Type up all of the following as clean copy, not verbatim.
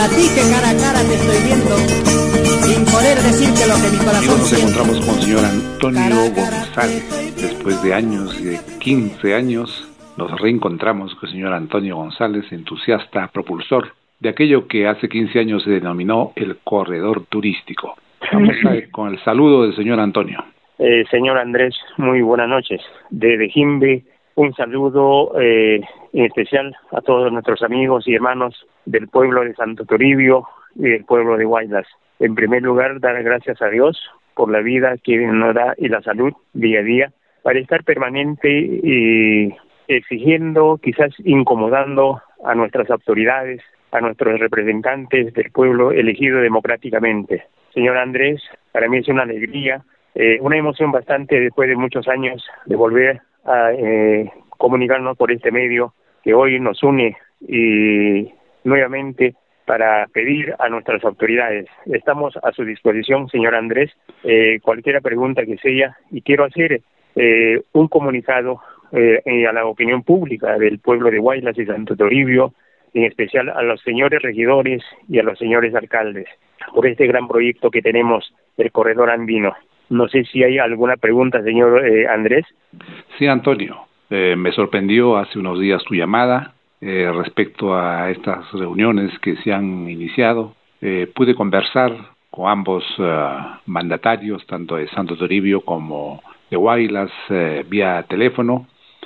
para ti que cara a cara te estoy viendo, sin poder decirte lo que mi corazón Nos siente. encontramos con el señor Antonio González. Después de años, de 15 años, nos reencontramos con el señor Antonio González, entusiasta, propulsor de aquello que hace 15 años se denominó el corredor turístico. Vamos con el saludo del señor Antonio. Señor Andrés, muy buenas noches. Desde Jimbe, un saludo en especial a todos nuestros amigos y hermanos del pueblo de Santo Toribio y del pueblo de Huaylas. En primer lugar, dar gracias a Dios por la vida que nos da y la salud día a día, para estar permanente exigiendo, quizás incomodando a nuestras autoridades, a nuestros representantes del pueblo elegido democráticamente. Señor Andrés, para mí es una alegría, una emoción bastante después de muchos años de volver a comunicarnos por este medio que hoy nos une y nuevamente para pedir a nuestras autoridades. Estamos a su disposición, señor Andrés, cualquier pregunta que sea, y quiero hacer un comunicado a la opinión pública del pueblo de Huaylas y Santo Toribio, en especial a los señores regidores y a los señores alcaldes, por este gran proyecto que tenemos del corredor andino. No sé si hay alguna pregunta, señor Andrés. Sí, Antonio, me sorprendió hace unos días tu llamada respecto a estas reuniones que se han iniciado. Pude conversar con ambos mandatarios, tanto de Santo Toribio como de Huaylas, vía teléfono,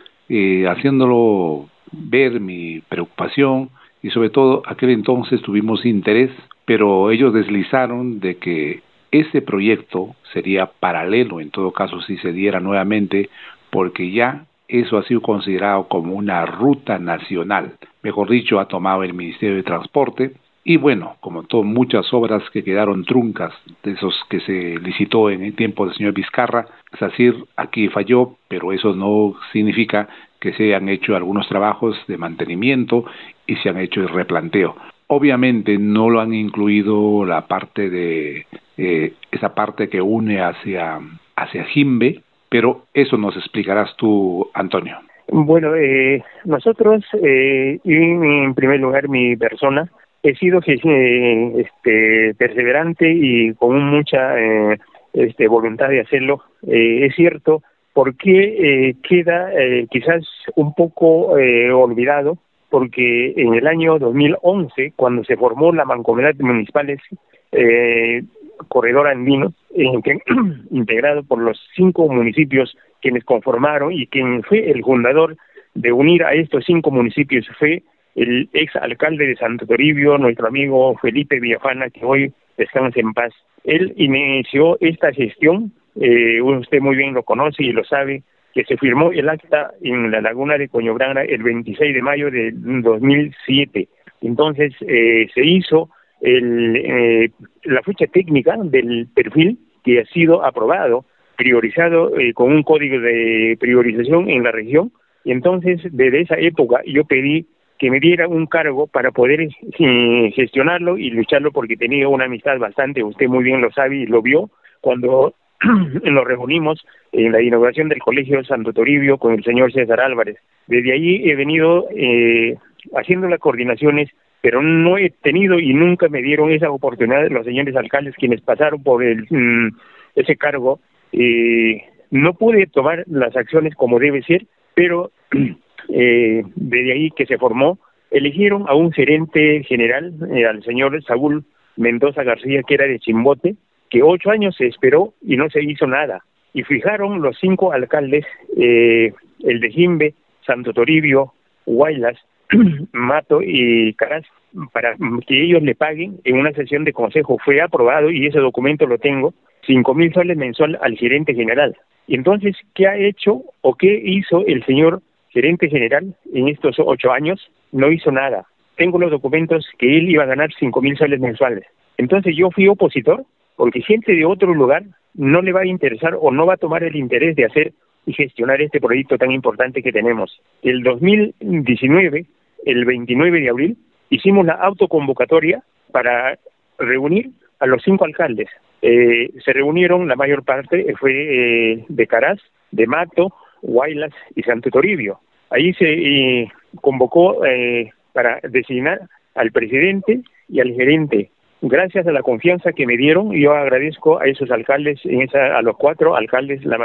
haciéndolo ver mi preocupación, y sobre todo aquel entonces tuvimos interés, pero ellos deslizaron de que ese proyecto sería paralelo, en todo caso si se diera nuevamente, porque ya eso ha sido considerado como una ruta nacional, mejor dicho, ha tomado el Ministerio de Transporte. Y bueno, como muchas obras que quedaron truncas, de esos que se licitó en el tiempo del señor Vizcarra, es decir, aquí falló, pero eso no significa que se hayan hecho algunos trabajos de mantenimiento y se han hecho el replanteo. Obviamente no lo han incluido la parte de esa parte que une hacia Jimbe, pero eso nos explicarás tú, Antonio. Bueno, nosotros, y en primer lugar mi persona, he sido perseverante y con mucha voluntad de hacerlo. Es cierto, porque queda quizás un poco olvidado, porque en el año 2011, cuando se formó la Mancomunidad de Municipales Corredor Andino, integrado por los 5 municipios quienes conformaron, y quien fue el fundador de unir a estos 5 municipios fue el ex alcalde de Santo Toribio, nuestro amigo Felipe Villafana, que hoy descansa en paz. Él inició esta gestión, usted muy bien lo conoce y lo sabe, que se firmó el acta en la laguna de Coñobrana el 26 de mayo de 2007. Entonces se hizo la ficha técnica del perfil, que ha sido aprobado, priorizado con un código de priorización en la región, y entonces desde esa época yo pedí que me diera un cargo para poder gestionarlo y lucharlo, porque tenía una amistad bastante, usted muy bien lo sabe y lo vio, cuando nos reunimos en la inauguración del Colegio Santo Toribio con el señor César Álvarez. Desde allí he venido haciendo las coordinaciones, pero no he tenido y nunca me dieron esa oportunidad los señores alcaldes quienes pasaron por ese cargo. No pude tomar las acciones como debe ser, pero desde ahí que se formó, eligieron a un gerente general, al señor Saúl Mendoza García, que era de Chimbote, que 8 años se esperó y no se hizo nada. Y fijaron los 5 alcaldes, el de Jimbe, Santo Toribio, Huaylas, Mato y Caraz, para que ellos le paguen en una sesión de consejo. Fue aprobado, y ese documento lo tengo, 5,000 soles mensual al gerente general. Y entonces, ¿qué ha hecho o qué hizo el señor gerente general en estos 8 años? No hizo nada. Tengo los documentos que él iba a ganar 5,000 soles mensuales. Entonces yo fui opositor, porque gente de otro lugar no le va a interesar o no va a tomar el interés de hacer y gestionar este proyecto tan importante que tenemos. El 2019, el 29 de abril, hicimos la autoconvocatoria para reunir a los 5 alcaldes. Se reunieron, la mayor parte fue de Caraz, de Mato, Huaylas y Santo Toribio. Ahí se convocó para designar al presidente y al gerente. Gracias a la confianza que me dieron, yo agradezco a esos alcaldes, a los 4 alcaldes, la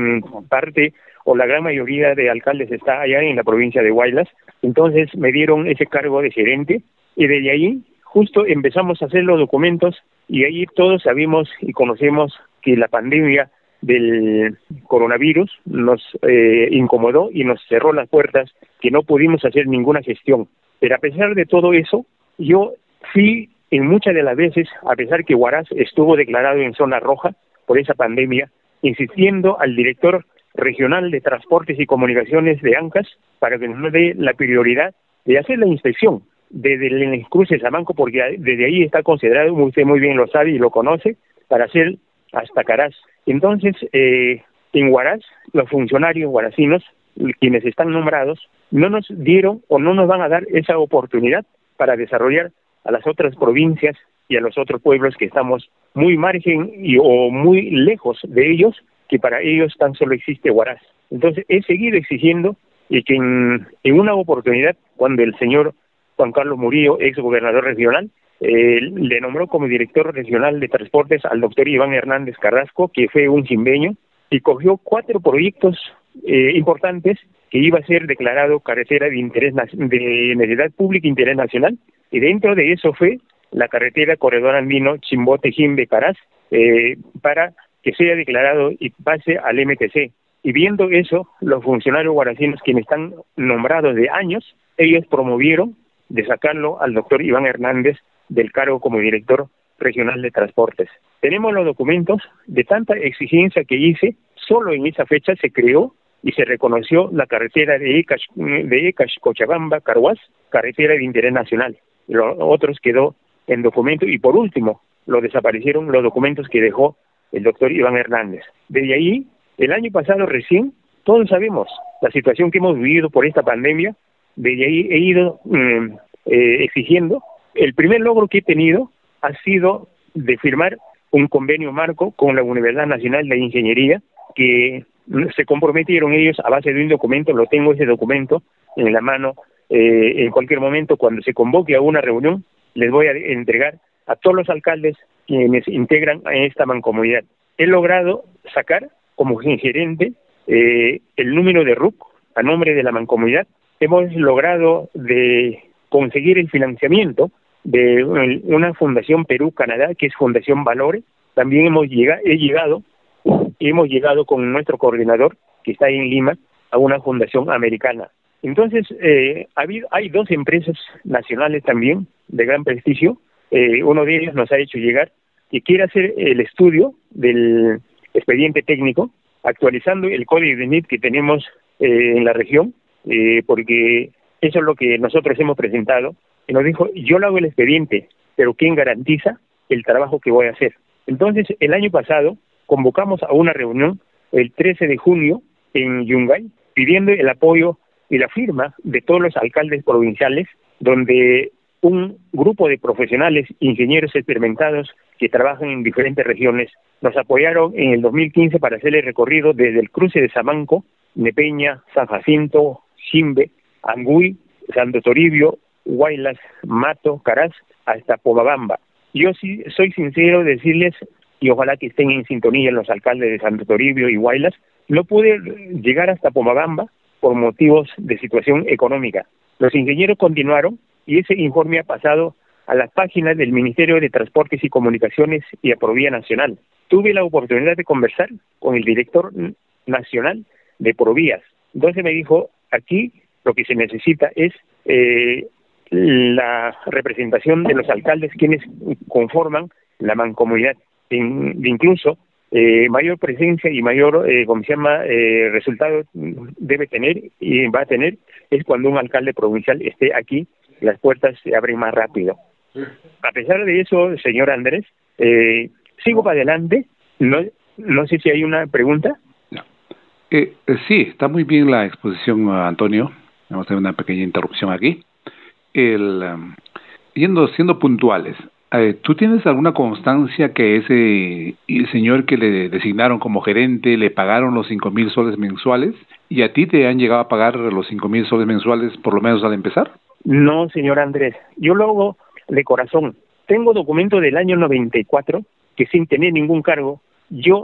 parte o la gran mayoría de alcaldes está allá en la provincia de Huaylas. Entonces me dieron ese cargo de gerente y desde ahí justo empezamos a hacer los documentos y ahí todos sabemos y conocemos que la pandemia del coronavirus nos incomodó y nos cerró las puertas, que no pudimos hacer ninguna gestión. Pero a pesar de todo eso, yo sí, en muchas de las veces, a pesar que Huaraz estuvo declarado en zona roja por esa pandemia, insistiendo al director regional de Transportes y Comunicaciones de ANCAS para que nos dé la prioridad de hacer la inspección desde el cruce de Samanco, porque desde ahí está considerado, usted muy bien lo sabe y lo conoce, para hacer hasta Caraz. Entonces, en Huaraz, los funcionarios huarazinos, quienes están nombrados, no nos dieron o no nos van a dar esa oportunidad para desarrollar a las otras provincias y a los otros pueblos que estamos muy margen o muy lejos de ellos, que para ellos tan solo existe Huaraz. Entonces he seguido exigiendo y que en una oportunidad, cuando el señor Juan Carlos Murillo, ex gobernador regional, le nombró como director regional de transportes al doctor Iván Hernández Carrasco, que fue un chimbeño, y cogió 4 proyectos importantes que iba a ser declarado carretera de interés de necesidad pública e interés nacional, y dentro de eso fue la carretera Corredor Andino Chimbote-Jimbe-Caraz, para que sea declarado y pase al MTC. Y viendo eso, los funcionarios huarazinos, quienes están nombrados de años, ellos promovieron de sacarlo al doctor Iván Hernández del cargo como director regional de transportes. Tenemos los documentos de tanta exigencia que hice, solo en esa fecha se creó y se reconoció la carretera de Ecash Cochabamba, Carhuaz, carretera de interés nacional. Los otros quedó en documento y por último lo desaparecieron los documentos que dejó el doctor Iván Hernández. Desde ahí, el año pasado recién, todos sabemos la situación que hemos vivido por esta pandemia. Desde ahí he ido exigiendo. El primer logro que he tenido ha sido de firmar un convenio marco con la Universidad Nacional de Ingeniería, que se comprometieron ellos a base de un documento. Lo tengo ese documento en la mano. En cualquier momento, cuando se convoque a una reunión, les voy a entregar a todos los alcaldes quienes integran a esta mancomunidad. He logrado sacar como gerente el número de RUC a nombre de la mancomunidad. Hemos logrado de conseguir el financiamiento de una fundación Perú-Canadá, que es Fundación Valore. También hemos llegado con nuestro coordinador, que está en Lima, a una fundación americana. Entonces, hay 2 empresas nacionales también de gran prestigio. Uno de ellos nos ha hecho llegar que quiere hacer el estudio del expediente técnico, actualizando el código de NIT que tenemos en la región, porque eso es lo que nosotros hemos presentado. Y nos dijo, yo lo hago el expediente, pero ¿quién garantiza el trabajo que voy a hacer? Entonces, el año pasado convocamos a una reunión el 13 de junio en Yungay, pidiendo el apoyo y la firma de todos los alcaldes provinciales, donde un grupo de profesionales, ingenieros experimentados que trabajan en diferentes regiones, nos apoyaron en el 2015 para hacer el recorrido desde el cruce de Samanco, Nepeña, San Jacinto, Jimbe, Anguy, Santo Toribio, Huaylas, Mato, Caraz, hasta Pomabamba. Yo sí soy sincero decirles, y ojalá que estén en sintonía los alcaldes de Santo Toribio y Huaylas, no pude llegar hasta Pomabamba por motivos de situación económica. Los ingenieros continuaron y ese informe ha pasado a las páginas del Ministerio de Transportes y Comunicaciones y a Provía Nacional. Tuve la oportunidad de conversar con el director nacional de Provías. Entonces me dijo, aquí lo que se necesita es la representación de los alcaldes quienes conforman la mancomunidad. Incluso mayor presencia y mayor, resultado debe tener y va a tener es cuando un alcalde provincial esté aquí, las puertas se abren más rápido. A pesar de eso, señor Andrés, sigo para adelante. No sé si hay una pregunta. No. Sí, está muy bien la exposición, Antonio. Vamos a hacer una pequeña interrupción aquí. Siendo puntuales, ¿tú tienes alguna constancia que ese señor que le designaron como gerente le pagaron los 5,000 soles mensuales y a ti te han llegado a pagar los 5,000 soles mensuales por lo menos al empezar? No, señor Andrés. Yo luego de corazón. Tengo documento del año 94 que sin tener ningún cargo, yo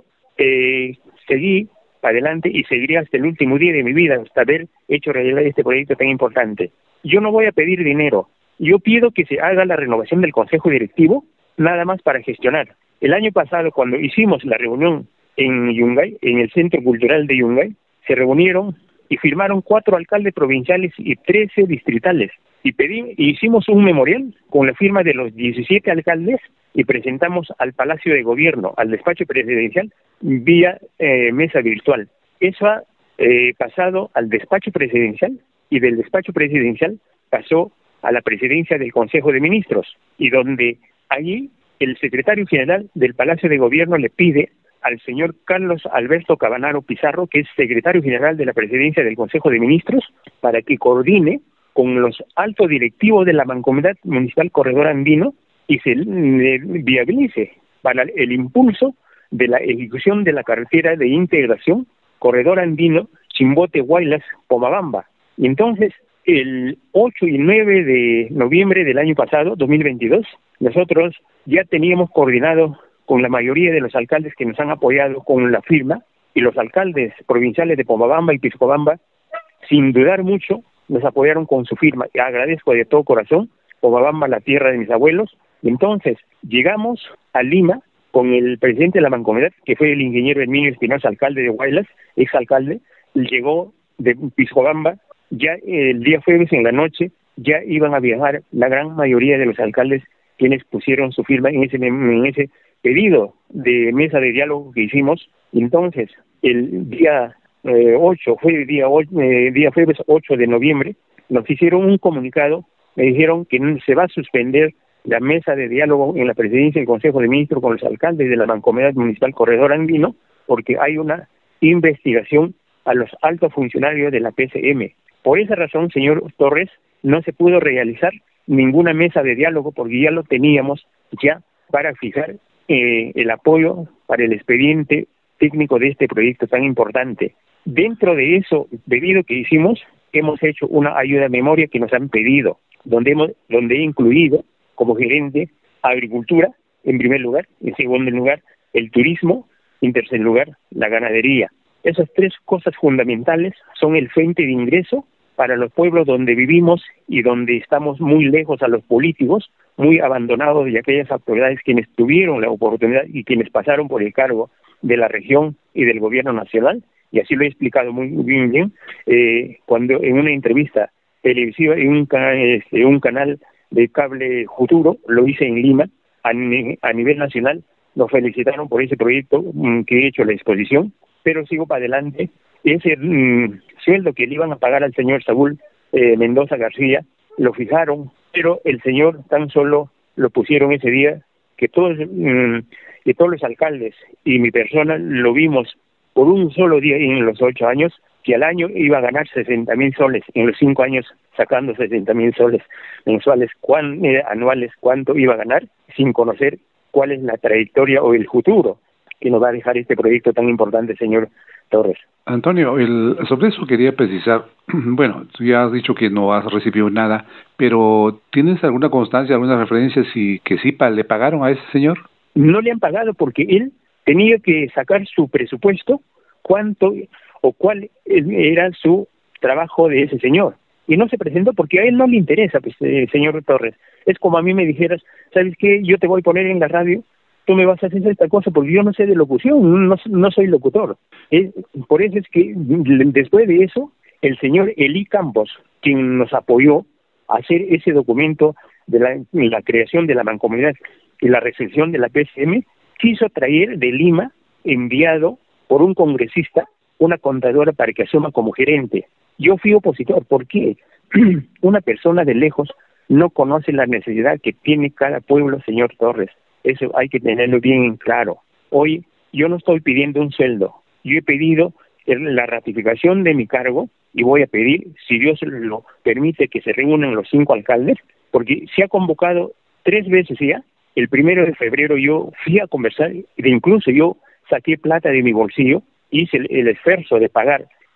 seguí para adelante y seguiré hasta el último día de mi vida, hasta haber hecho realidad este proyecto tan importante. Yo no voy a pedir dinero, yo pido que se haga la renovación del Consejo Directivo, nada más para gestionar. El año pasado, cuando hicimos la reunión en Yungay, en el Centro Cultural de Yungay, se reunieron y firmaron 4 alcaldes provinciales y 13 distritales. Y hicimos un memorial con la firma de los 17 alcaldes y presentamos al Palacio de Gobierno, al despacho presidencial, vía mesa virtual. Eso ha pasado al despacho presidencial y del despacho presidencial pasó a la presidencia del Consejo de Ministros, y donde allí el secretario general del Palacio de Gobierno le pide al señor Carlos Alberto Cabanaro Pizarro, que es secretario general de la presidencia del Consejo de Ministros, para que coordine con los altos directivos de la Mancomunidad Municipal Corredor Andino y se viabilice para el impulso de la ejecución de la carretera de integración Corredor Andino Chimbote Huaylas Pomabamba. Y entonces, el 8 y 9 de noviembre del año pasado, 2022, nosotros ya teníamos coordinado con la mayoría de los alcaldes que nos han apoyado con la firma, y los alcaldes provinciales de Pomabamba y Piscobamba, sin dudar mucho, nos apoyaron con su firma. Y agradezco de todo corazón, Pomabamba, la tierra de mis abuelos. Entonces, llegamos a Lima con el presidente de la Mancomunidad, que fue el ingeniero Herminio Espinosa, alcalde de Huaylas, exalcalde, llegó de Piscobamba, ya el día jueves en la noche, ya iban a viajar la gran mayoría de los alcaldes quienes pusieron su firma en ese pedido de mesa de diálogo que hicimos. Entonces, el día 8, fue el día jueves 8 de noviembre, nos hicieron un comunicado, me dijeron que se va a suspender la mesa de diálogo en la presidencia del Consejo de Ministros con los alcaldes de la Mancomunidad Municipal Corredor Andino, porque hay una investigación a los altos funcionarios de la PCM. Por esa razón, señor Torres, no se pudo realizar ninguna mesa de diálogo porque ya lo teníamos ya para fijar el apoyo para el expediente técnico de este proyecto tan importante. Dentro de eso, debido que hicimos, hemos hecho una ayuda de memoria que nos han pedido, donde he incluido como gerente agricultura, en primer lugar, en segundo lugar, el turismo, en tercer lugar, la ganadería. Esas 3 cosas fundamentales son el fuente de ingreso para los pueblos donde vivimos y donde estamos muy lejos a los políticos, muy abandonados de aquellas autoridades quienes tuvieron la oportunidad y quienes pasaron por el cargo de la región y del gobierno nacional, y así lo he explicado muy bien, cuando en una entrevista televisiva en un canal de cable futuro, lo hice en Lima, a nivel nacional, nos felicitaron por ese proyecto que he hecho la exposición, pero sigo para adelante. Ese sueldo que le iban a pagar al señor Saúl Mendoza García, lo fijaron, pero el señor tan solo lo pusieron ese día, que todos los alcaldes y mi persona lo vimos por un solo día en los 8 años, que al año iba a ganar 60,000 soles, en los 5 años sacando 60,000 soles mensuales, anuales, cuánto iba a ganar, sin conocer cuál es la trayectoria o el futuro que nos va a dejar este proyecto tan importante, señor Torres. Antonio, sobre eso quería precisar, bueno, tú ya has dicho que no has recibido nada, pero ¿tienes alguna constancia, alguna referencia que sí le pagaron a ese señor? No le han pagado porque él tenía que sacar su presupuesto, cuánto o cuál era su trabajo de ese señor. Y no se presentó porque a él no le interesa, pues, señor Torres. Es como a mí me dijeras, ¿sabes qué? Yo te voy a poner en la radio, tú me vas a hacer esta cosa porque yo no sé de locución, no soy locutor. Por eso es que después de eso, el señor Eli Campos, quien nos apoyó a hacer ese documento de la creación de la mancomunidad y la recepción de la PCM, quiso traer de Lima, enviado por un congresista, una contadora para que asuma como gerente. Yo fui opositor. ¿Por qué? Una persona de lejos no conoce la necesidad que tiene cada pueblo, señor Torres. Eso hay que tenerlo bien claro. Hoy yo no estoy pidiendo un sueldo. Yo he pedido la ratificación de mi cargo y voy a pedir, si Dios lo permite, que se reúnan los 5 alcaldes, porque se ha convocado 3 veces ya. El 1 de febrero yo fui a conversar, e incluso yo saqué plata de mi bolsillo, hice el esfuerzo de pagar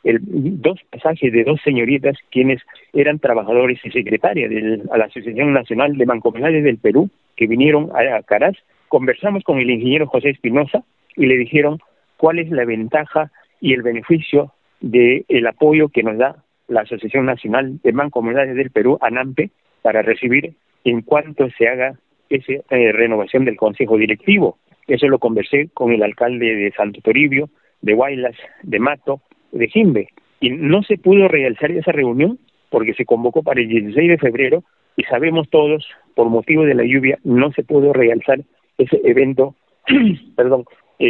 dos pasajes de dos señoritas quienes eran trabajadores y secretarias a la Asociación Nacional de Mancomunidades del Perú, que vinieron a Caraz. Conversamos con el ingeniero José Espinosa y le dijeron cuál es la ventaja y el beneficio del apoyo que nos da la Asociación Nacional de Mancomunidades del Perú, ANAMPE, para recibir en cuanto se haga esa renovación del Consejo Directivo. Eso lo conversé con el alcalde de Santo Toribio, de Huaylas, de Mato, de Jimbe, y no se pudo realizar esa reunión porque se convocó para el 16 de febrero y sabemos todos, por motivo de la lluvia, no se pudo realizar ese evento, perdón,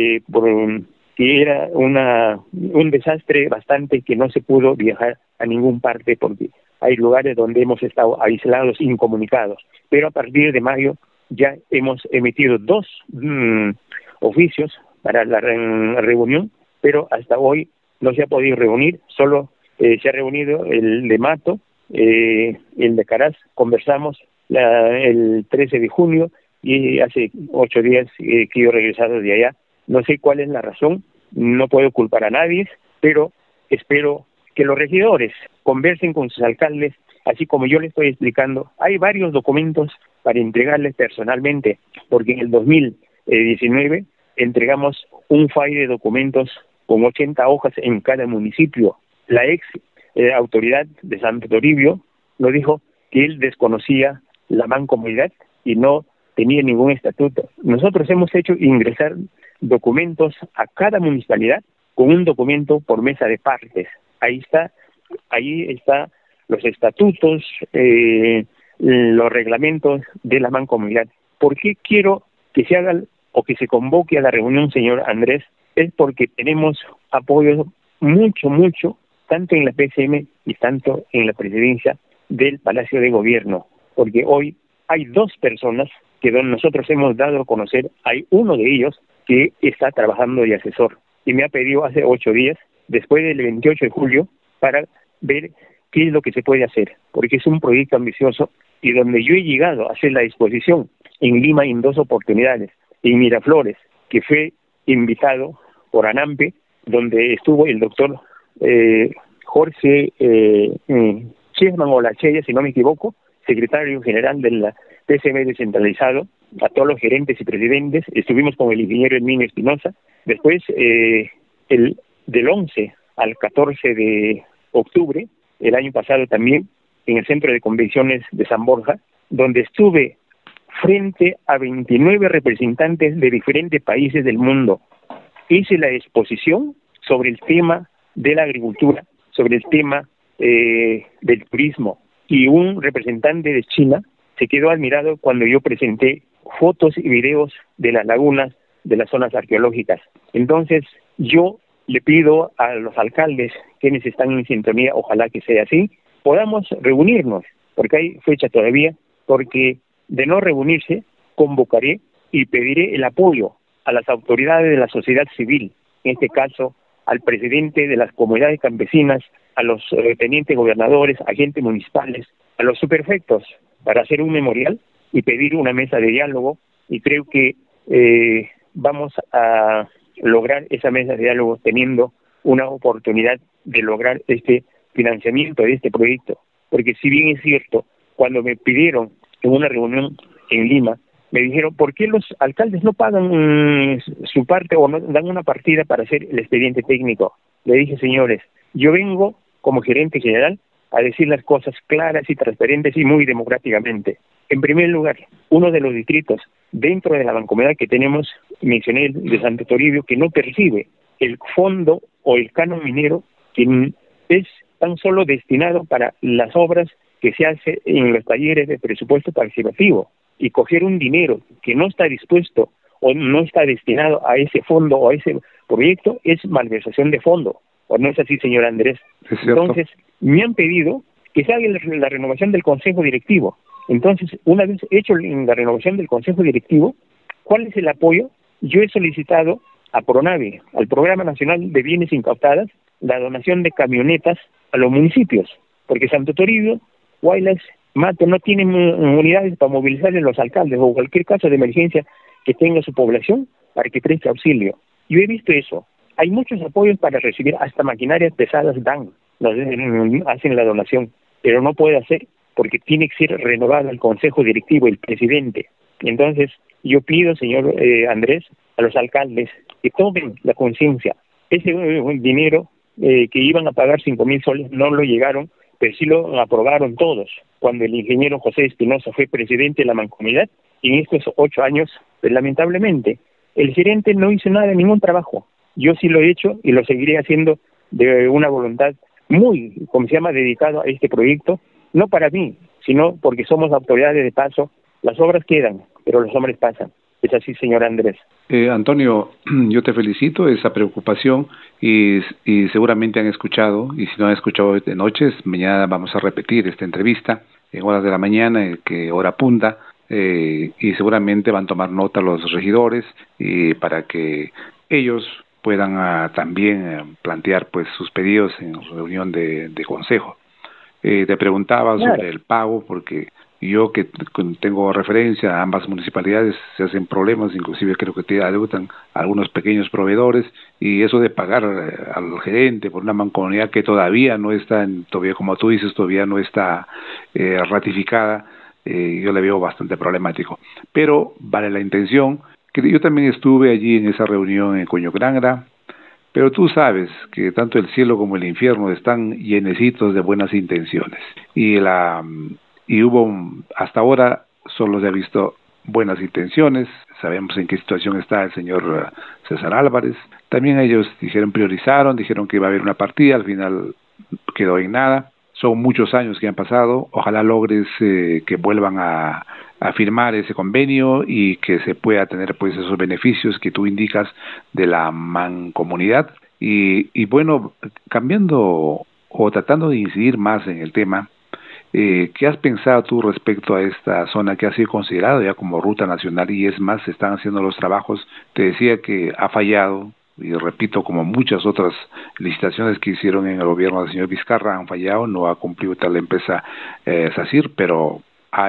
que era un desastre bastante, que no se pudo viajar a ningún parte porque hay lugares donde hemos estado aislados, incomunicados. Pero a partir de mayo ya hemos emitido 2 oficios para la reunión, pero hasta hoy no se ha podido reunir, solo se ha reunido el de Mato, el de Caraz. Conversamos el 13 de junio y hace 8 días que yo he regresado de allá. No sé cuál es la razón, no puedo culpar a nadie, pero espero que los regidores conversen con sus alcaldes, así como yo les estoy explicando. Hay varios documentos para entregarles personalmente, porque en el 2019 entregamos un file de documentos con 80 hojas en cada municipio. La ex autoridad de Santo Toribio nos dijo que él desconocía la mancomunidad y no tenía ningún estatuto. Nosotros hemos hecho ingresar documentos a cada municipalidad con un documento por mesa de partes. Ahí está los estatutos, los reglamentos de la mancomunidad. ¿Por qué quiero que se haga o que se convoque a la reunión, señor Andrés? Es porque tenemos apoyo mucho, tanto en la PCM y tanto en la presidencia del Palacio de Gobierno, porque hoy hay 2 personas que nosotros hemos dado a conocer. Hay uno de ellos que está trabajando de asesor y me ha pedido hace 8 días, después del 28 de julio, para ver qué es lo que se puede hacer, porque es un proyecto ambicioso y donde yo he llegado a hacer la exposición en Lima en 2 oportunidades, en Miraflores, que fue invitado por ANAMPE, donde estuvo el doctor Jorge Chesman Olachella, si no me equivoco, secretario general de la PCM descentralizado, a todos los gerentes y presidentes. Estuvimos con el ingeniero Herminio Espinosa. Después, del 11 al 14 de octubre, el año pasado también, en el Centro de Convenciones de San Borja, donde estuve frente a 29 representantes de diferentes países del mundo. Hice la exposición sobre el tema de la agricultura, sobre el tema del turismo, y un representante de China se quedó admirado cuando yo presenté fotos y videos de las lagunas, de las zonas arqueológicas. Entonces, yo le pido a los alcaldes, quienes están en sintonía, ojalá que sea así, podamos reunirnos, porque hay fecha todavía, porque de no reunirse, convocaré y pediré el apoyo a las autoridades de la sociedad civil, en este caso al presidente de las comunidades campesinas, a los tenientes gobernadores, agentes municipales, a los subprefectos, para hacer un memorial y pedir una mesa de diálogo, y creo que vamos a lograr esa mesa de diálogo teniendo una oportunidad de lograr este financiamiento de este proyecto, porque si bien es cierto, cuando me pidieron en una reunión en Lima, me dijeron, ¿por qué los alcaldes no pagan su parte o no dan una partida para hacer el expediente técnico? Le dije, señores, yo vengo como gerente general a decir las cosas claras y transparentes y muy democráticamente. En primer lugar, uno de los distritos dentro de la mancomunidad que tenemos, mencioné el de Santo Toribio, que no percibe el fondo o el canon minero, que es tan solo destinado para las obras que se hace en los talleres de presupuesto participativo, y coger un dinero que no está dispuesto o no está destinado a ese fondo o a ese proyecto es malversación de fondo. ¿O no es así, señor Andrés? Entonces, me han pedido que se haga la renovación del Consejo Directivo. Entonces, una vez hecho la renovación del Consejo Directivo, ¿cuál es el apoyo? Yo he solicitado a PRONAVE, al Programa Nacional de Bienes Incautadas, la donación de camionetas a los municipios, porque Santo Toribio, Huaylas, Mato no tienen unidades para movilizar a los alcaldes o cualquier caso de emergencia que tenga su población para que preste auxilio. Yo he visto eso, hay muchos apoyos para recibir, hasta maquinarias pesadas hacen la donación, pero no puede hacer porque tiene que ser renovado el consejo directivo, el presidente. Entonces, yo pido, señor Andrés, a los alcaldes que tomen la conciencia. Ese dinero que iban a pagar 5.000 soles no lo llegaron, pero sí lo aprobaron todos. Cuando el ingeniero José Espinosa fue presidente de la Mancomunidad, en estos 8 años, pues, lamentablemente, el gerente no hizo nada, ningún trabajo. Yo sí lo he hecho y lo seguiré haciendo de una voluntad muy, como se llama, dedicado a este proyecto, no para mí, sino porque somos autoridades de paso. Las obras quedan, pero los hombres pasan. Es así, señor Andrés. Antonio, yo te felicito esa preocupación y seguramente han escuchado, y si no han escuchado de noches, mañana vamos a repetir esta entrevista en horas de la mañana, que hora punta, y seguramente van a tomar nota los regidores para que ellos puedan también plantear pues sus pedidos en reunión de consejo. Te preguntaba sobre el pago, porque yo que tengo referencia a ambas municipalidades se hacen problemas, inclusive creo que te adeudan algunos pequeños proveedores, y eso de pagar al gerente por una mancomunidad que todavía no está, todavía como tú dices, todavía no está ratificada, yo le veo bastante problemático. Pero vale la intención, que yo también estuve allí en esa reunión en Coñograngra, pero tú sabes que tanto el cielo como el infierno están llenecitos de buenas intenciones, y hubo, hasta ahora solo se ha visto buenas intenciones. Sabemos en qué situación está el señor César Álvarez. También ellos dijeron que iba a haber una partida, al final quedó en nada. Son muchos años que han pasado, ojalá logres que vuelvan a firmar ese convenio y que se pueda tener pues esos beneficios que tú indicas de la mancomunidad. Y bueno, cambiando o tratando de incidir más en el tema, ¿qué has pensado tú respecto a esta zona que ha sido considerada ya como ruta nacional? Y es más, se están haciendo los trabajos. Te decía que ha fallado, y repito, como muchas otras licitaciones que hicieron en el gobierno del señor Vizcarra han fallado, no ha cumplido tal la empresa SACIR, pero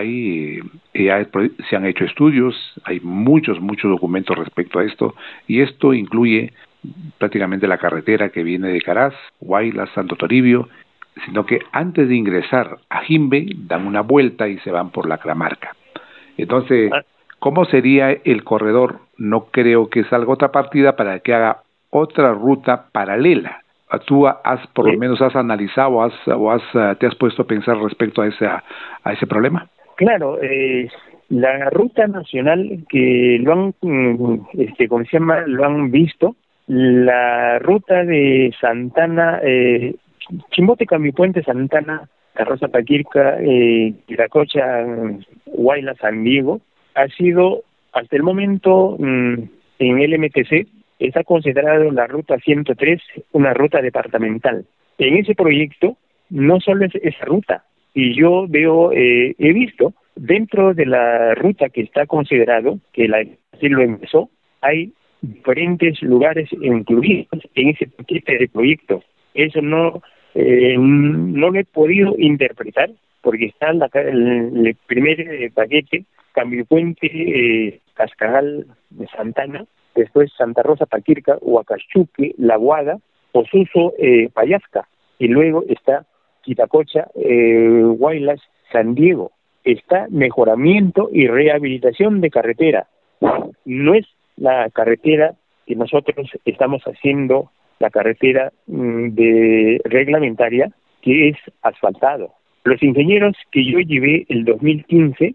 se han hecho estudios, hay muchos documentos respecto a esto, y esto incluye prácticamente la carretera que viene de Caraz, Huaylas, Santo Toribio, sino que antes de ingresar a Jimbe dan una vuelta y se van por la Clamarca. Entonces, ¿cómo sería el corredor? No creo que salga otra partida para que haga otra ruta paralela. ¿Tú por lo menos has analizado te has puesto a pensar respecto a ese problema? Claro, la ruta nacional que lo han, ¿cómo se llama? Lo han visto, la ruta de Santana, Chimbote, Cambipuente, Santana, Carroza, Paquirca, Quiracocha, Huayla, San Diego, ha sido hasta el momento en el MTC, está considerado la ruta 103 una ruta departamental. En ese proyecto no solo es esa ruta, y yo he visto dentro de la ruta que está considerado, que así lo empezó, hay diferentes lugares incluidos en ese paquete de proyecto. Eso no lo he podido interpretar, porque está el primer paquete, Cambio Puente, Cascagal de Santana, después Santa Rosa, Paquirca, Huacachuque, La Guada, Osuso, Payasca, y luego está Quitacocha, Huaylas, San Diego. Está mejoramiento y rehabilitación de carretera. No es la carretera que nosotros estamos haciendo, la carretera reglamentaria, que es asfaltado. Los ingenieros que yo llevé el 2015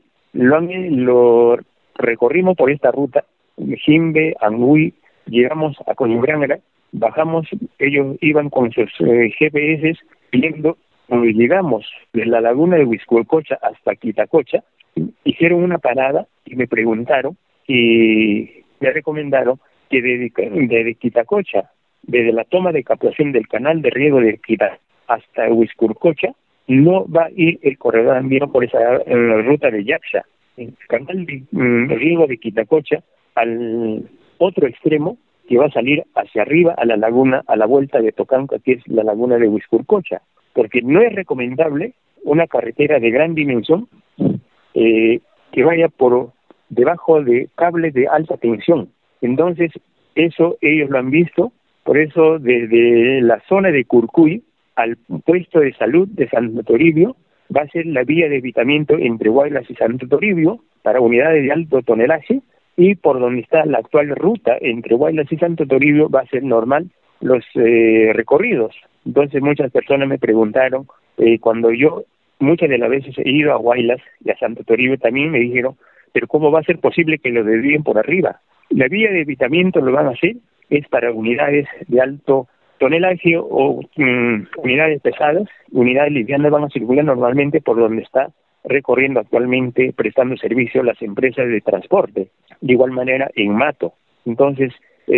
lo recorrimos por esta ruta, Jimbe, Anguy, llegamos a Coñograngra, bajamos, ellos iban con sus GPS viendo. Cuando llegamos de la laguna de Huizcualcocha hasta Quitacocha, hicieron una parada y me preguntaron y me recomendaron que desde Quitacocha, desde la toma de captación del canal de riego de Quitacocha hasta Huizcualcocha, no va a ir el corredor andino por esa ruta de Yaxha. El canal de riego de Quitacocha al otro extremo, que va a salir hacia arriba a la laguna, a la vuelta de Tocanca, que es la laguna de Huizcualcocha, porque no es recomendable una carretera de gran dimensión que vaya por debajo de cables de alta tensión. Entonces, eso ellos lo han visto, Por eso, desde la zona de Curcuy al puesto de salud de Santo Toribio, va a ser la vía de evitamiento entre Guaylas y Santo Toribio para unidades de alto tonelaje, y por donde está la actual ruta entre Guaylas y Santo Toribio va a ser normal los recorridos. Entonces muchas personas me preguntaron, cuando yo muchas de las veces he ido a Guaylas y a Santo Toribio, también me dijeron, pero ¿cómo va a ser posible que lo desvíen por arriba? La vía de evitamiento lo van a hacer es para unidades de alto tonelaje o unidades pesadas. Unidades livianas van a circular normalmente por donde está recorriendo actualmente, prestando servicio a las empresas de transporte. De igual manera en Mato. Entonces,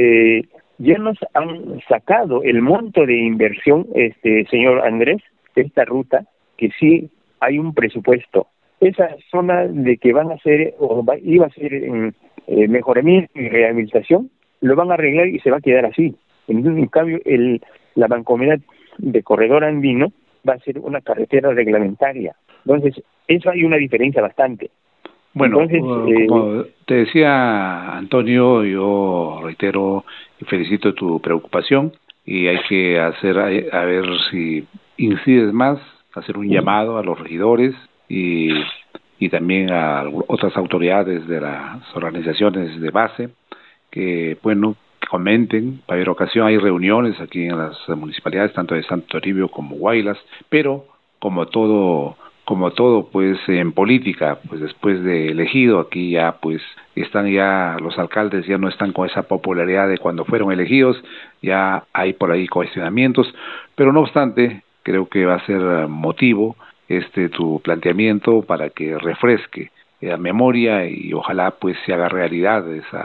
ya nos han sacado el monto de inversión, señor Andrés, de esta ruta, que sí hay un presupuesto. Esa zona de que van a hacer, iba a ser mejoramiento y rehabilitación, lo van a arreglar y se va a quedar así. En cambio, la mancomunidad de Corredor Andino va a ser una carretera reglamentaria. Entonces, eso hay una diferencia bastante. Bueno, entonces, como te decía Antonio, yo reitero y felicito tu preocupación, y hay que hacer, a ver si incides más, hacer un llamado a los regidores y también a otras autoridades de las organizaciones de base que, bueno, comenten. Para ver ocasión hay reuniones aquí en las municipalidades, tanto de Santo Toribio como Guaylas, pero como todo pues en política, pues después de elegido, aquí ya pues están ya los alcaldes, ya no están con esa popularidad de cuando fueron elegidos, ya hay por ahí cuestionamientos, pero no obstante, creo que va a ser motivo tu planteamiento para que refresque la memoria y ojalá pues se haga realidad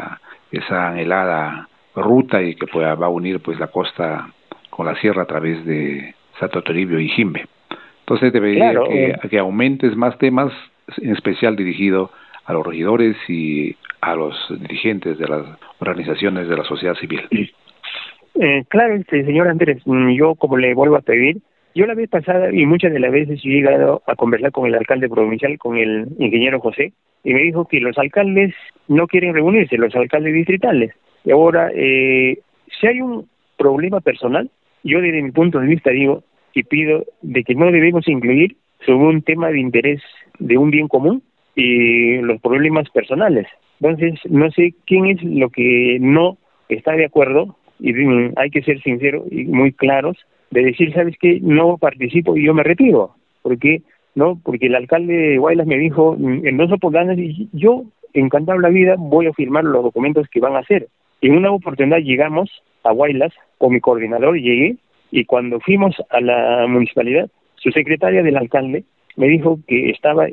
esa anhelada ruta y que va a unir pues la costa con la sierra a través de Santo Toribio y Jimbe. Entonces te pediría que aumentes más temas, en especial dirigido a los regidores y a los dirigentes de las organizaciones de la sociedad civil. Claro, señor Andrés, yo como le vuelvo a pedir, yo la vez pasada y muchas de las veces he llegado a conversar con el alcalde provincial, con el ingeniero José, y me dijo que los alcaldes no quieren reunirse, los alcaldes distritales. Y ahora, si hay un problema personal, yo desde mi punto de vista digo y pido de que no debemos incluir sobre un tema de interés de un bien común y los problemas personales. Entonces, no sé quién es lo que no está de acuerdo, y hay que ser sinceros y muy claros de decir, ¿sabes qué? No participo y yo me retiro. ¿Por qué? No, porque el alcalde de Guaylas me dijo, en dos oportunidades, y yo, encantado la vida, voy a firmar los documentos que van a hacer. En una oportunidad llegamos a Guaylas, con mi coordinador llegué, y cuando fuimos a la municipalidad, su secretaria del alcalde me dijo que estaba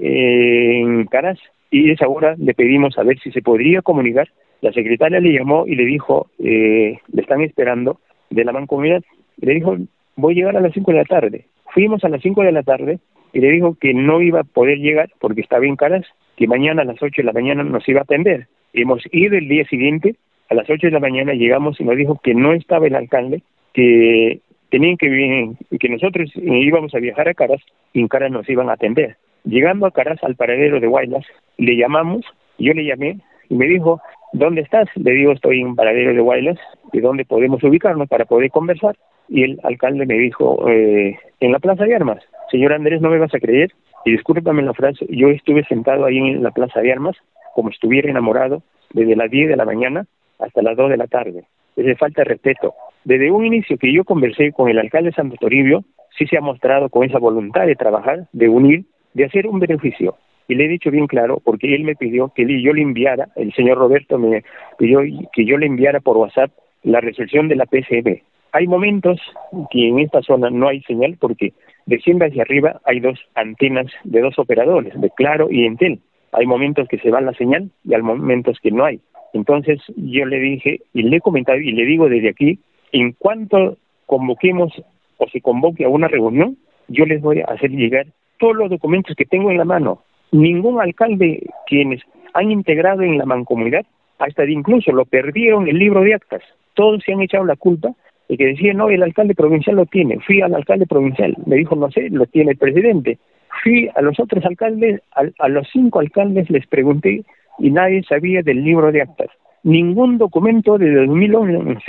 en Caraz, y a esa hora le pedimos a ver si se podría comunicar. La secretaria le llamó y le dijo, le están esperando de la mancomunidad. Le dijo, voy a llegar a las 5 de la tarde. Fuimos a las 5 de la tarde y le dijo que no iba a poder llegar porque estaba en Caraz, que mañana a las 8 de la mañana nos iba a atender. Hemos ido el día siguiente, a las 8 de la mañana llegamos y nos dijo que no estaba el alcalde, que tenían que nosotros íbamos a viajar a Caraz y en Caraz nos iban a atender. Llegando a Caraz, al paradero de Guaylas, le llamamos, yo le llamé y me dijo, ¿dónde estás? Le digo, estoy en paradero de Guaylas, ¿de dónde podemos ubicarnos para poder conversar? Y el alcalde me dijo, en la Plaza de Armas. Señor Andrés, no me vas a creer, y discúlpame la frase, yo estuve sentado ahí en la Plaza de Armas, como si estuviera enamorado, desde las 10 de la mañana hasta las 2 de la tarde. Es falta de respeto. Desde un inicio que yo conversé con el alcalde de Santo Toribio, sí se ha mostrado con esa voluntad de trabajar, de unir, de hacer un beneficio. Y le he dicho bien claro, porque él me pidió que yo le enviara, el señor Roberto me pidió que yo le enviara por WhatsApp la resolución de la PCM. Hay momentos que en esta zona no hay señal porque de siempre hacia arriba hay dos antenas de dos operadores, de Claro y Entel. Hay momentos que se va la señal y hay momentos que no hay. Entonces yo le dije y le he comentado y le digo desde aquí, en cuanto convoquemos o se convoque a una reunión, yo les voy a hacer llegar todos los documentos que tengo en la mano. Ningún alcalde quienes han integrado en la mancomunidad, hasta incluso lo perdieron el libro de actas. Todos se han echado la culpa de que decían, no, el alcalde provincial lo tiene. Fui al alcalde provincial, me dijo, no sé, lo tiene el presidente. Fui a los otros alcaldes, a los 5 alcaldes les pregunté y nadie sabía del libro de actas. Ningún documento de 2011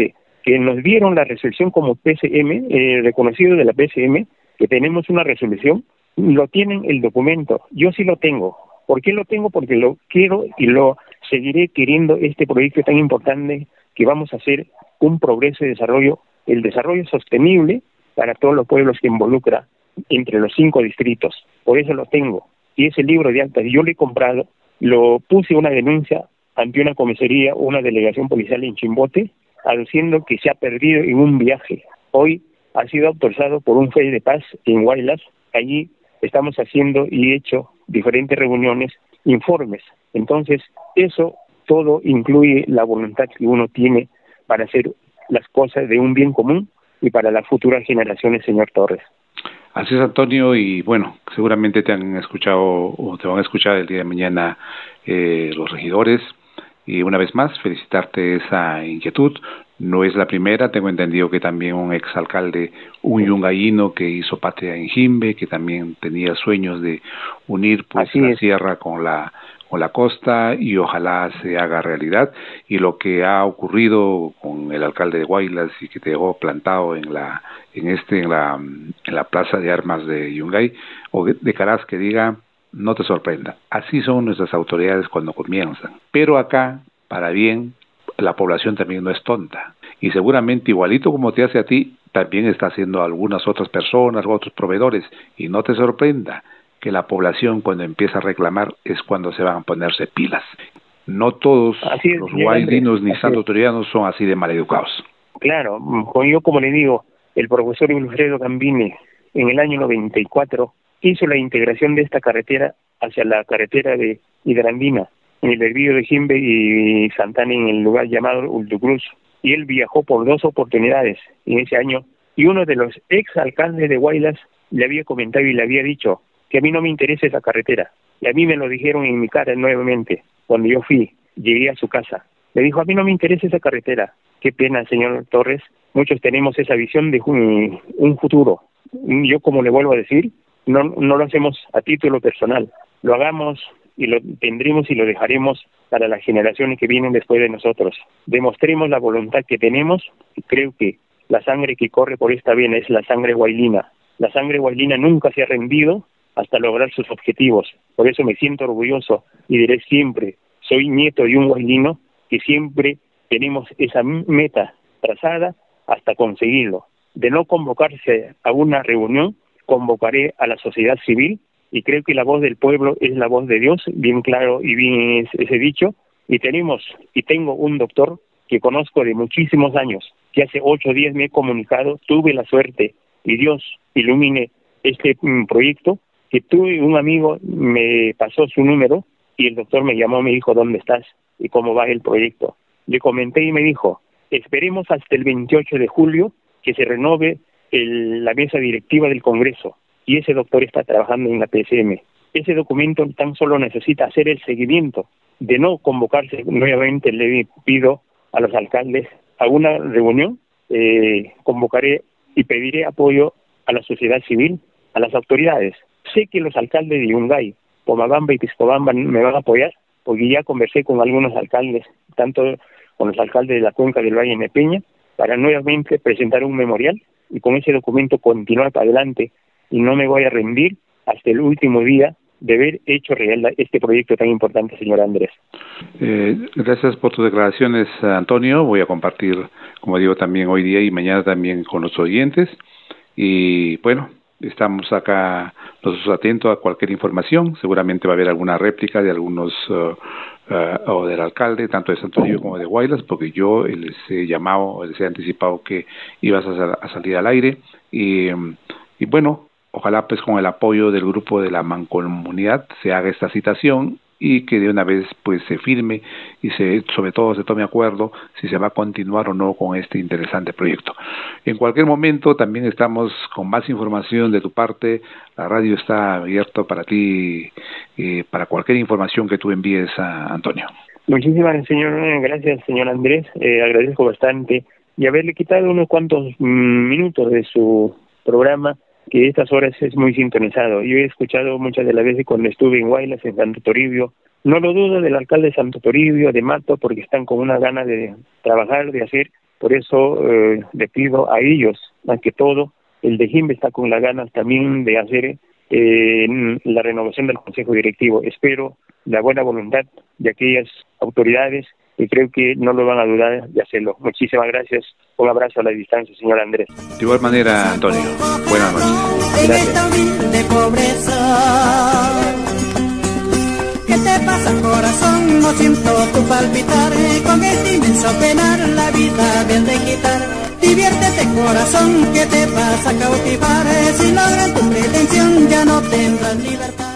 que nos dieron la resolución como PCM, reconocido de la PCM, que tenemos una resolución, lo tienen el documento. Yo sí lo tengo. ¿Por qué lo tengo? Porque lo quiero y lo seguiré queriendo, este proyecto tan importante que vamos a hacer un progreso y desarrollo, el desarrollo sostenible para todos los pueblos que involucra entre los 5 distritos. Por eso lo tengo. Y ese libro de actas yo lo he comprado, lo puse una denuncia ante una comisaría o una delegación policial en Chimbote, aduciendo que se ha perdido en un viaje. Hoy ha sido autorizado por un juez de paz en Huaylas. Allí estamos haciendo y hecho diferentes reuniones, informes. Entonces, eso todo incluye la voluntad que uno tiene para hacer las cosas de un bien común y para las futuras generaciones, señor Torres. Así es, Antonio, y bueno, seguramente te han escuchado o te van a escuchar el día de mañana los regidores. Y una vez más, felicitarte esa inquietud. No es la primera, tengo entendido que también un exalcalde, un yungayino que hizo patria en Jimbe, que también tenía sueños de unir pues la sierra con la costa, y ojalá se haga realidad. Y lo que ha ocurrido con el alcalde de Huaylas y que te dejó plantado en la plaza de armas de Yungay o de Caraz, que diga, no te sorprenda. Así son nuestras autoridades cuando comienzan. Pero acá, para bien, la población también no es tonta. Y seguramente, igualito como te hace a ti, también está haciendo a algunas otras personas o otros proveedores. Y no te sorprenda que la población, cuando empieza a reclamar, es cuando se van a ponerse pilas. No todos los huaylinos ni santotorianos son así de maleducados. Claro, yo como le digo, el profesor Wilfredo Gambini, en el año 94, hizo la integración de esta carretera hacia la carretera de Hidrandina, en el hervido de Jimbe y Santana, en el lugar llamado Ultucruz. Y él viajó por 2 oportunidades en ese año, y uno de los ex alcaldes de Huaylas le había comentado y le había dicho que a mí no me interesa esa carretera. Y a mí me lo dijeron en mi cara nuevamente, cuando yo llegué a su casa. Le dijo, a mí no me interesa esa carretera. Qué pena, señor Torres. Muchos tenemos esa visión de un futuro. Yo, como le vuelvo a decir, no lo hacemos a título personal. Lo hagamos y lo tendremos y lo dejaremos para las generaciones que vienen después de nosotros. Demostremos la voluntad que tenemos, y creo que la sangre que corre por esta vena es la sangre huaylina. La sangre huaylina nunca se ha rendido hasta lograr sus objetivos. Por eso me siento orgulloso y diré siempre, soy nieto de un huaylino que siempre tenemos esa meta trazada hasta conseguirlo. De no convocarse a una reunión, convocaré a la sociedad civil, y creo que la voz del pueblo es la voz de Dios, bien claro y bien ese dicho. Y tengo un doctor que conozco de muchísimos años, que hace 8 o 10 me he comunicado, tuve la suerte, y Dios ilumine este proyecto, que tuve un amigo, me pasó su número, y el doctor me llamó, me dijo, ¿dónde estás? ¿Y cómo va el proyecto? Le comenté y me dijo, esperemos hasta el 28 de julio que se renove la mesa directiva del Congreso, y ese doctor está trabajando en la PCM. Ese documento tan solo necesita hacer el seguimiento. De no convocarse nuevamente, le pido a los alcaldes a una reunión, convocaré y pediré apoyo a la sociedad civil, a las autoridades. Sé que los alcaldes de Yungay, Pomabamba y Piscobamba me van a apoyar, porque ya conversé con algunos alcaldes, tanto con los alcaldes de la cuenca del Valle de Peña, para nuevamente presentar un memorial y con ese documento continuar para adelante, y no me voy a rendir hasta el último día de haber hecho real este proyecto tan importante, señor Andrés. Gracias por tus declaraciones, Antonio. Voy a compartir, como digo, también hoy día y mañana también con los oyentes. Y bueno, estamos acá nosotros atentos a cualquier información. Seguramente va a haber alguna réplica de algunos o del alcalde, tanto de Santo Toribio como de Huaylas, porque yo les he llamado, les he anticipado que ibas a salir al aire. Y bueno, ojalá pues con el apoyo del grupo de la Mancomunidad se haga esta citación y que de una vez pues se firme y sobre todo se tome acuerdo si se va a continuar o no con este interesante proyecto. En cualquier momento también estamos con más información de tu parte. La radio está abierta para ti, para cualquier información que tú envíes a Antonio. Muchísimas gracias, señor Andrés. Agradezco bastante y haberle quitado unos cuantos minutos de su programa, que estas horas es muy sintonizado. Yo he escuchado muchas de las veces cuando estuve en Huaylas, en Santo Toribio. No lo dudo del alcalde de Santo Toribio, de Mato, porque están con una gana de trabajar, de hacer, Por eso le pido a ellos, más que todo, el de Jimbe está con las ganas también de hacer la renovación del Consejo Directivo. Espero la buena voluntad de aquellas autoridades y creo que no lo van a dudar de hacerlo. Muchísimas gracias. Un abrazo a la distancia, señor Andrés. De igual manera, Antonio. Buenas noches. En esta humilde pobreza, ¿qué te pasa, corazón? No siento tu palpitar, con este inmenso penar la vida bien de quitar. Diviértete, corazón, que te vas a cautivar, si logran tu pretensión ya no tendrás libertad.